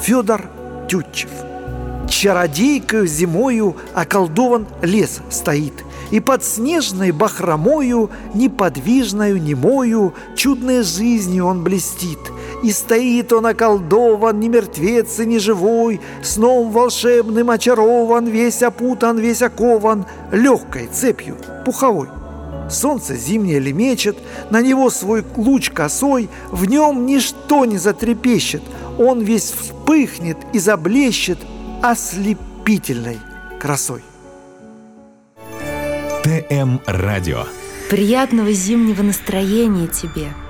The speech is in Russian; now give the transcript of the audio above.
Федор Тютчев. Чародейкою зимою околдован лес стоит, и под снежной бахромою, неподвижною, немою, чудной жизнью он блестит. И стоит он околдован, ни мертвец и ни живой, сном волшебным очарован, весь опутан, весь окован легкой цепью пуховой. Солнце зимнее лемечет, на него свой луч косой, в нем ничто не затрепещет, он весь вспыхнет и заблещет ослепительной красой. ТМ Радио. Приятного зимнего настроения тебе!